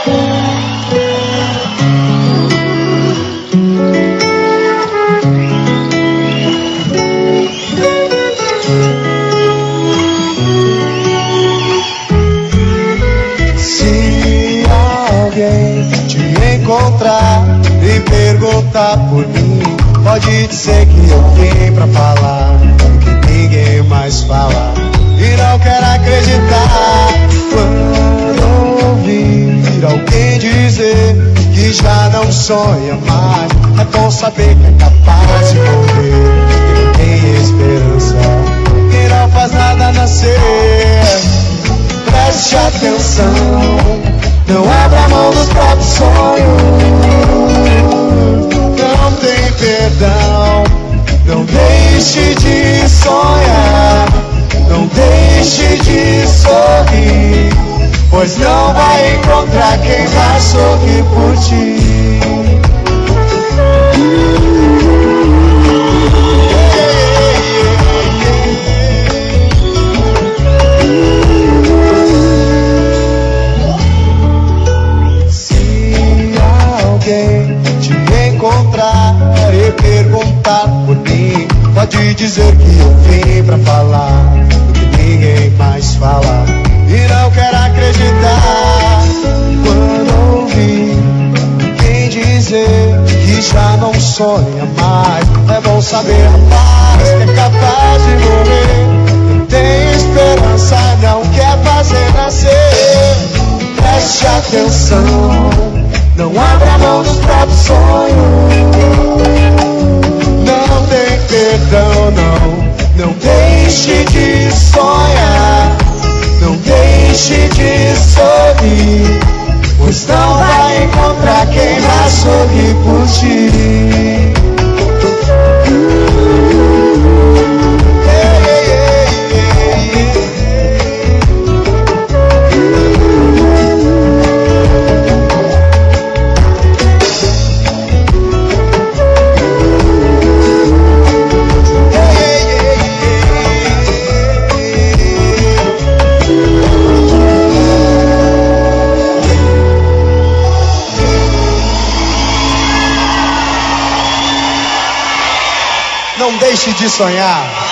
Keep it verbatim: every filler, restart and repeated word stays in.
Se alguém te encontrar e perguntar por mim, pode dizer que eu vim pra falar que ninguém mais fala e não quero acreditar. Quando ouvir alguém dizer que já não sonha mais, é bom saber que é capaz de morrer, que não tem esperança, que não faz nada nascer. Preste atenção, não abra mão dos próprios sonhos. Não tem perdão, não deixe de sonhar, não deixe de sorrir, pois não vai encontrar quem vai sorrir por ti. Perguntar por mim, pode dizer que eu vim pra falar o que ninguém mais fala e não quero acreditar. Quando ouvir quem dizer que já não sonha mais, é bom saber, rapaz, que é capaz de morrer, não tem esperança, não quer fazer nascer. Preste atenção, não abra mão dos próprios sonhos. Não tem perdão, não, não deixe de sonhar, não deixe de sorrir, pois não vai encontrar quem vai sorrir por ti. Não deixe de sonhar.